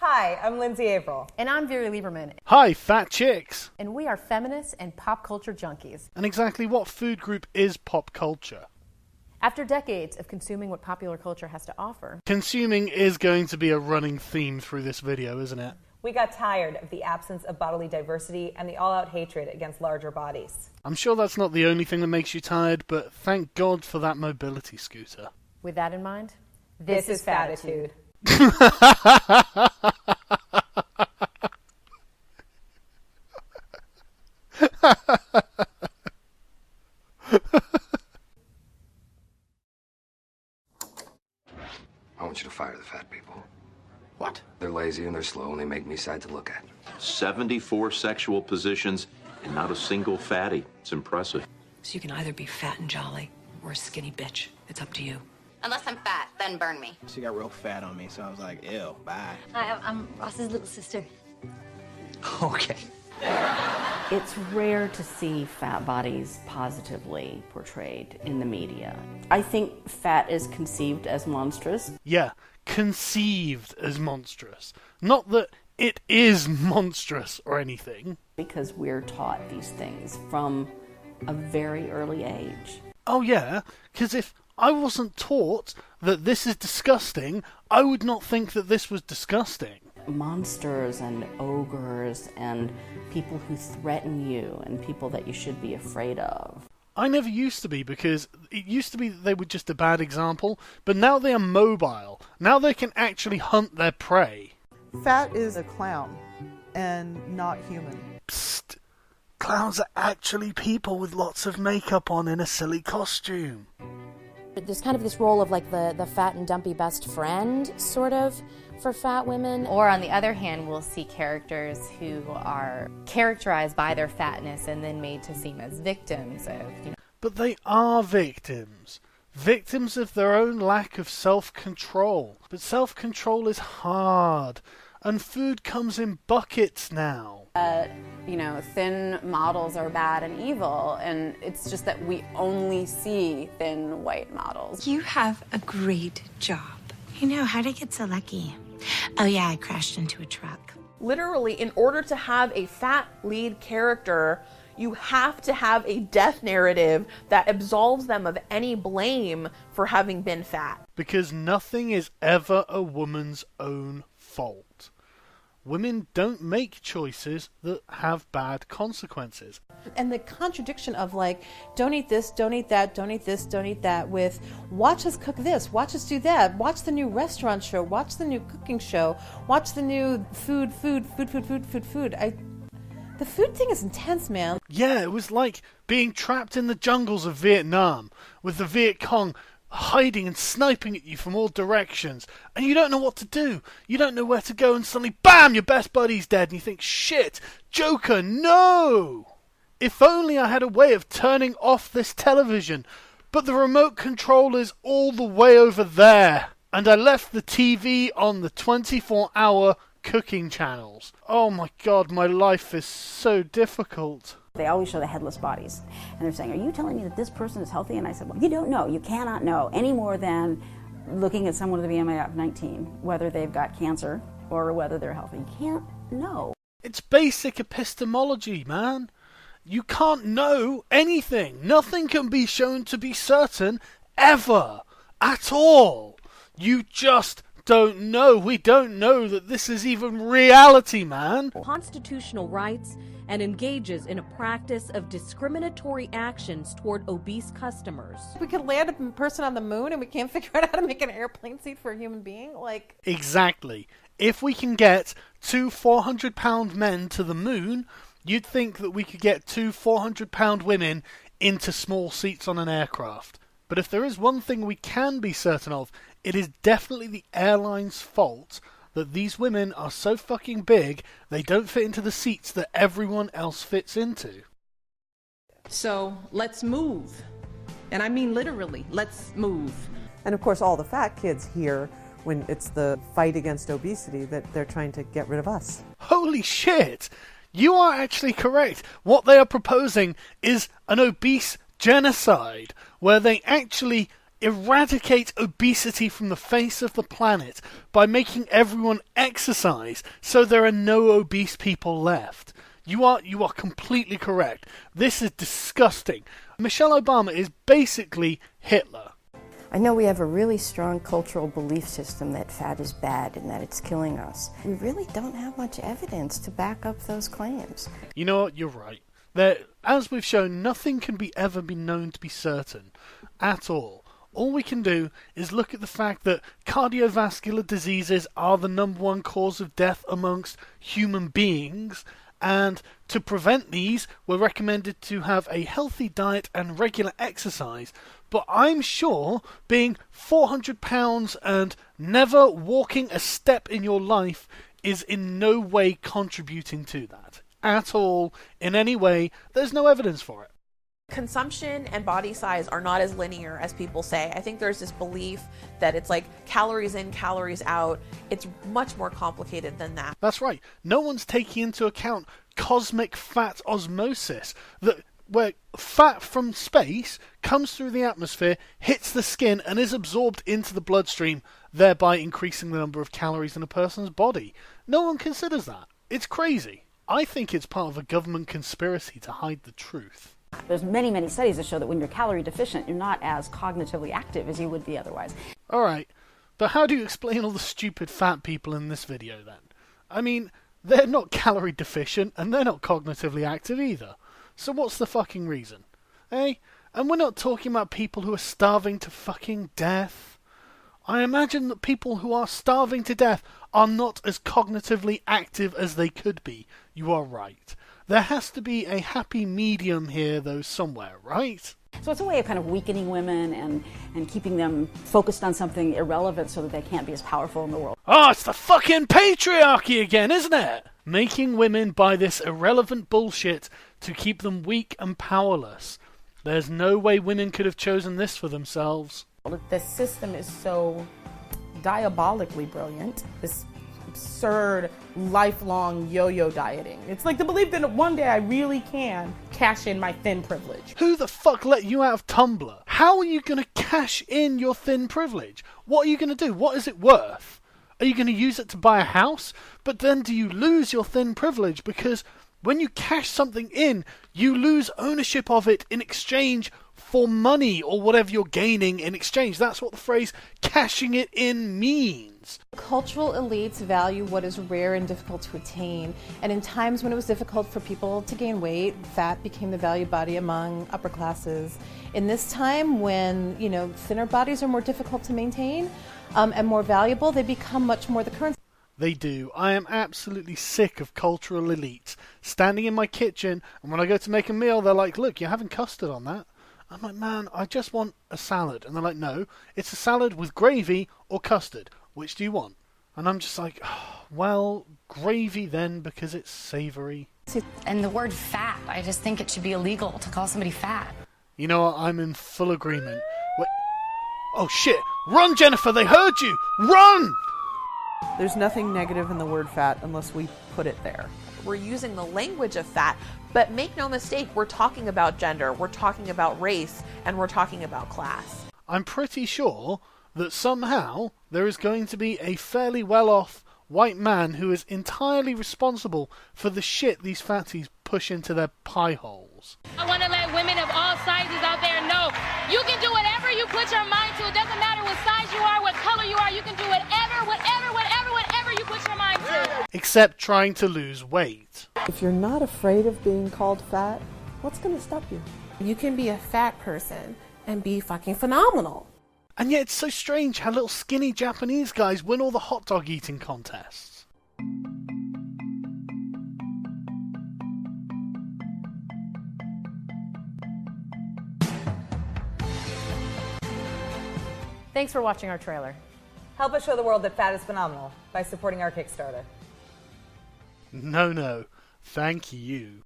Hi, I'm Lindsay Averill. And I'm Vera Lieberman. Hi, fat chicks. And we are feminists and pop culture junkies. And exactly what food group is pop culture? After decades of consuming what popular culture has to offer, consuming is going to be a running theme through this video, isn't it? We got tired of the absence of bodily diversity and the all-out hatred against larger bodies. I'm sure that's not the only thing that makes you tired, but thank God for that mobility scooter. With that in mind, this is Fatitude. I want you to fire the fat people. What? They're lazy and they're slow and they make me sad to look at. 74 sexual positions and not a single fatty. It's impressive. So you can either be fat and jolly or a skinny bitch. It's up to you. Unless I'm fat, then burn me. She got real fat on me, so I was like, ew, bye. Hi, I'm Ross's little sister. Okay. It's rare to see fat bodies positively portrayed in the media. I think fat is conceived as monstrous. Yeah, conceived as monstrous. Not that it is monstrous or anything. Because we're taught these things from a very early age. Oh yeah, because if I wasn't taught that this is disgusting, I would not think that this was disgusting. Monsters and ogres and people who threaten you and people that you should be afraid of. I never used to be, because it used to be that they were just a bad example, but now they are mobile. Now they can actually hunt their prey. Fat is a clown and not human. Psst. Clowns are actually people with lots of makeup on in a silly costume. There's kind of this role of like the fat and dumpy best friend, sort of, for fat women. Or on the other hand, we'll see characters who are characterized by their fatness and then made to seem as victims of, But they are victims. Victims of their own lack of self-control. But self-control is hard. And food comes in buckets now. Thin models are bad and evil, and it's just that we only see thin white models. You have a great job. How'd I get so lucky? Oh yeah, I crashed into a truck. Literally, in order to have a fat lead character, you have to have a death narrative that absolves them of any blame for having been fat. Because nothing is ever a woman's own fault. Women don't make choices that have bad consequences. And the contradiction of don't eat this, don't eat that, don't eat this, don't eat that, with watch us cook this, watch us do that, watch the new restaurant show, watch the new cooking show, watch the new food. The food thing is intense, man. Yeah, it was like being trapped in the jungles of Vietnam with the Viet Cong hiding and sniping at you from all directions, and you don't know what to do. You don't know where to go, and suddenly, bam, your best buddy's dead, and you think, shit, Joker, no! If only I had a way of turning off this television, but the remote control is all the way over there, and I left the TV on the 24-hour cooking channels. Oh my god, my life is so difficult. They always show the headless bodies. And they're saying, are you telling me that this person is healthy? And I said, well, you don't know. You cannot know any more than looking at someone with a BMI of 19, whether they've got cancer or whether they're healthy. You can't know. It's basic epistemology, man. You can't know anything. Nothing can be shown to be certain ever. At all. You just don't know. We don't know that this is even reality, man. Constitutional rights and engages in a practice of discriminatory actions toward obese customers. We could land a person on the moon and we can't figure out how to make an airplane seat for a human being? Exactly. If we can get 2 400-pound men to the moon, you'd think that we could get 2 400-pound women into small seats on an aircraft. But if there is one thing we can be certain of, it is definitely the airline's fault that these women are so fucking big, they don't fit into the seats that everyone else fits into. So, let's move. And I mean literally, let's move. And of course, all the fat kids hear when it's the fight against obesity that they're trying to get rid of us. Holy shit! You are actually correct. What they are proposing is an obese genocide, where they actually eradicate obesity from the face of the planet by making everyone exercise so there are no obese people left. You are completely correct. This is disgusting. Michelle Obama is basically Hitler. I know we have a really strong cultural belief system that fat is bad and that it's killing us. We really don't have much evidence to back up those claims. You know what? You're right. As we've shown, nothing can ever be known to be certain at all. All we can do is look at the fact that cardiovascular diseases are the #1 cause of death amongst human beings, and to prevent these, we're recommended to have a healthy diet and regular exercise. But I'm sure being 400 pounds and never walking a step in your life is in no way contributing to that. At all, in any way. There's no evidence for it. Consumption and body size are not as linear as people say. I think there's this belief that it's like calories in, calories out. It's much more complicated than that. That's right. No one's taking into account cosmic fat osmosis, where fat from space comes through the atmosphere, hits the skin, and is absorbed into the bloodstream, thereby increasing the number of calories in a person's body. No one considers that. It's crazy. I think it's part of a government conspiracy to hide the truth. There's many, many studies that show that when you're calorie deficient, you're not as cognitively active as you would be otherwise. Alright, but how do you explain all the stupid fat people in this video then? I mean, they're not calorie deficient, and they're not cognitively active either. So what's the fucking reason? Eh? And we're not talking about people who are starving to fucking death. I imagine that people who are starving to death are not as cognitively active as they could be. You are right. There has to be a happy medium here, though, somewhere, right? So it's a way of kind of weakening women and keeping them focused on something irrelevant so that they can't be as powerful in the world. Oh, it's the fucking patriarchy again, isn't it? Making women buy this irrelevant bullshit to keep them weak and powerless. There's no way women could have chosen this for themselves. The system is so diabolically brilliant. This absurd, lifelong yo-yo dieting. It's like the belief that one day I really can cash in my thin privilege. Who the fuck let you out of Tumblr? How are you going to cash in your thin privilege? What are you going to do? What is it worth? Are you going to use it to buy a house? But then do you lose your thin privilege? Because when you cash something in, you lose ownership of it in exchange for money or whatever you're gaining in exchange. That's what the phrase cashing it in means. Cultural elites value what is rare and difficult to attain, and in times when it was difficult for people to gain weight, fat became the valued body among upper classes. In this time when, thinner bodies are more difficult to maintain and more valuable, they become much more the currency. They do. I am absolutely sick of cultural elites standing in my kitchen, and when I go to make a meal, they're like, look, you're having custard on that. I'm like, man, I just want a salad. And they're like, no, it's a salad with gravy or custard. Which do you want? And I'm just like, oh, well, gravy then, because it's savoury. And the word fat, I just think it should be illegal to call somebody fat. You know what? I'm in full agreement. Wait. Oh, shit. Run, Jennifer, they heard you! Run! There's nothing negative in the word fat unless we put it there. We're using the language of fat, but make no mistake, we're talking about gender, we're talking about race, and we're talking about class. I'm pretty sure that somehow there is going to be a fairly well-off white man who is entirely responsible for the shit these fatties push into their pie holes. I want to let women of all sizes out there know you can do whatever you put your mind to. It doesn't matter what size you are, what color you are. You can do whatever you put your mind to. Except trying to lose weight. If you're not afraid of being called fat, what's going to stop you? You can be a fat person and be fucking phenomenal. And yet it's so strange how little skinny Japanese guys win all the hot dog eating contests. Thanks for watching our trailer. Help us show the world that fat is phenomenal by supporting our Kickstarter. No, thank you.